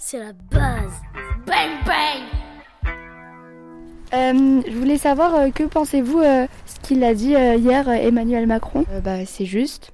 c'est la base. Bang bang. Je voulais savoir que pensez-vous ce qu'il a dit hier Emmanuel Macron. C'est juste.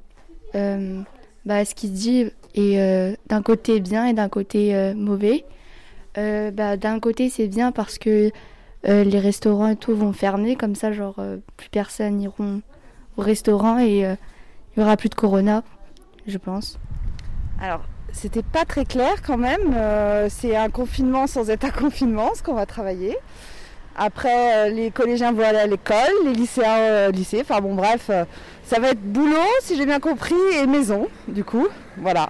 Ce qu'il dit est d'un côté bien et d'un côté mauvais. D'un côté c'est bien parce que les restaurants et tout vont fermer, comme ça plus personne n'iront au restaurant et il n'y aura plus de corona, je pense. Alors, c'était pas très clair quand même. C'est un confinement sans être un confinement, ce qu'on va travailler. Après, les collégiens vont aller à l'école, les lycéens au lycée. Enfin bon, bref, ça va être boulot, si j'ai bien compris, et maison, du coup. Voilà.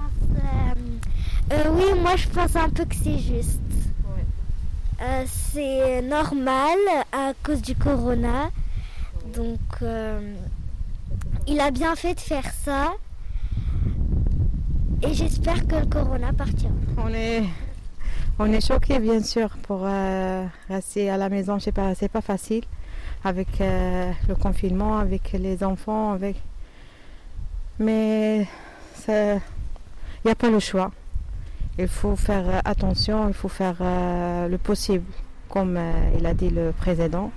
Oui, moi je pense un peu que c'est juste. Ouais. C'est normal à cause du corona. Donc, il a bien fait de faire ça. Et j'espère que le corona partira. On est choqués bien sûr pour rester à la maison. Je sais pas, c'est pas facile avec le confinement, avec les enfants, mais il n'y a pas le choix. Il faut faire attention, il faut faire le possible, comme il a dit le président,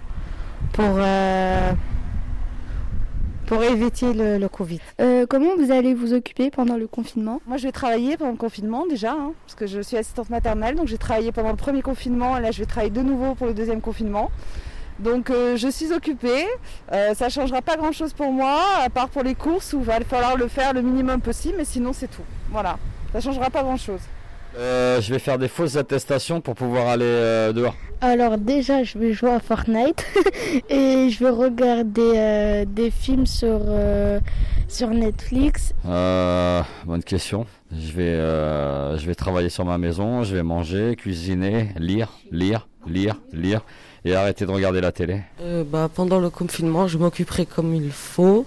pour éviter le Covid. Comment vous allez vous occuper pendant le confinement ? Moi, je vais travailler pendant le confinement déjà, parce que je suis assistante maternelle, donc j'ai travaillé pendant le premier confinement, et là je vais travailler de nouveau pour le deuxième confinement. Donc je suis occupée, ça ne changera pas grand-chose pour moi, à part pour les courses où il va falloir le faire le minimum possible, mais sinon c'est tout. Voilà, ça ne changera pas grand-chose. Je vais faire des fausses attestations pour pouvoir aller dehors. Alors déjà, je vais jouer à Fortnite et je vais regarder des films sur Netflix. Bonne question. Je vais travailler sur ma maison, je vais manger, cuisiner, lire et arrêter de regarder la télé. Pendant le confinement, je m'occuperai comme il faut.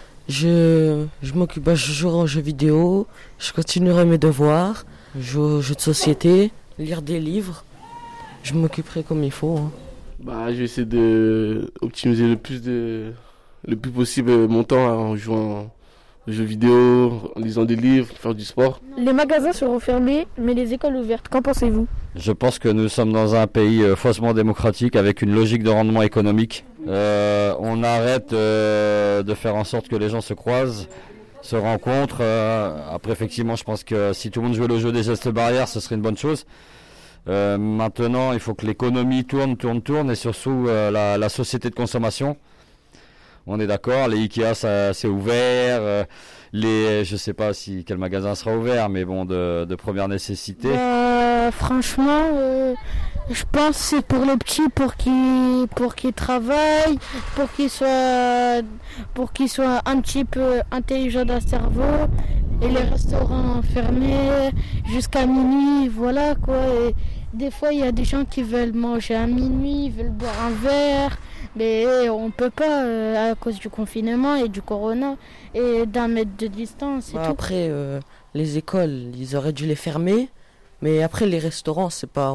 Je jouerai aux jeux vidéo, je continuerai mes devoirs, jouer aux jeux de société, lire des livres. Je m'occuperai comme il faut. Je vais essayer d'optimiser le plus possible mon temps en jouant aux jeux vidéo, en lisant des livres, faire du sport. Les magasins seront fermés, mais les écoles ouvertes. Qu'en pensez-vous ? Je pense que nous sommes dans un pays faussement démocratique avec une logique de rendement économique. On arrête de faire en sorte que les gens se croisent, se rencontrent. Après, effectivement, je pense que si tout le monde jouait le jeu des gestes barrières, ce serait une bonne chose. Maintenant, il faut que l'économie tourne et surtout la société de consommation. On est d'accord, les Ikea ça c'est ouvert, je sais pas quel magasin sera ouvert, mais bon de première nécessité. Franchement, je pense que c'est pour les petits pour qu'ils travaillent, pour qu'ils soient un petit peu intelligents d'un cerveau. Et les restaurants fermés jusqu'à minuit, voilà quoi. Et des fois, il y a des gens qui veulent manger à minuit, veulent boire un verre. Mais on peut pas à cause du confinement et du corona et d'un mètre de distance et tout. Après, les écoles, ils auraient dû les fermer. Mais après, les restaurants, c'est pas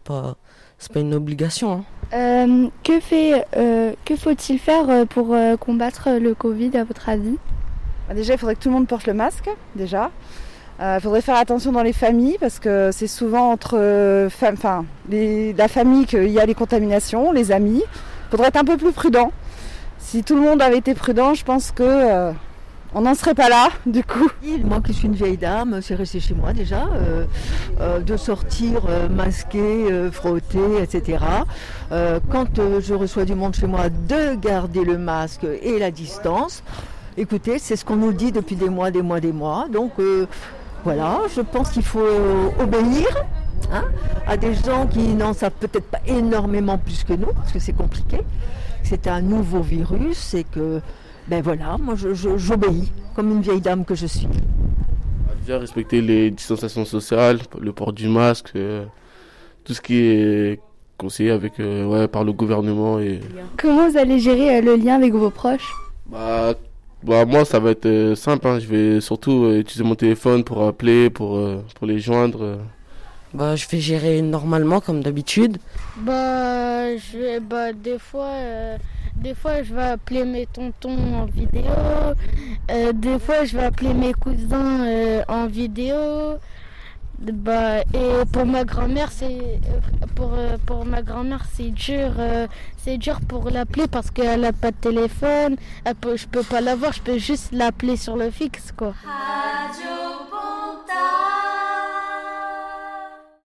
une obligation. Que faut-il faire pour combattre le Covid à votre avis ? Déjà, il faudrait que tout le monde porte le masque, déjà. Il faudrait faire attention dans les familles, parce que c'est souvent entre la famille qu'il y a les contaminations, les amis. Il faudrait être un peu plus prudent. Si tout le monde avait été prudent, je pense que on n'en serait pas là, du coup. Moi qui suis une vieille dame, c'est resté chez moi déjà, de sortir masqué, frotter, etc. Quand je reçois du monde chez moi, de garder le masque et la distance. Écoutez, c'est ce qu'on nous dit depuis des mois. Donc voilà, je pense qu'il faut obéir à des gens qui n'en savent peut-être pas énormément plus que nous, parce que c'est compliqué. C'est un nouveau virus et que, moi j'obéis, comme une vieille dame que je suis. Déjà respecter les distanciations sociales, le port du masque, tout ce qui est conseillé par le gouvernement. Comment vous allez gérer le lien avec vos proches ? Moi ça va être simple, je vais surtout utiliser mon téléphone pour appeler, pour les joindre. Je vais gérer normalement comme d'habitude. Des fois je vais appeler mes tontons en vidéo. Des fois je vais appeler mes cousins en vidéo. Bah, et pour ma grand-mère, pour ma grand-mère, c'est dur pour l'appeler parce qu'elle n'a pas de téléphone. Je peux pas l'avoir, je peux juste l'appeler sur le fixe, quoi. Radio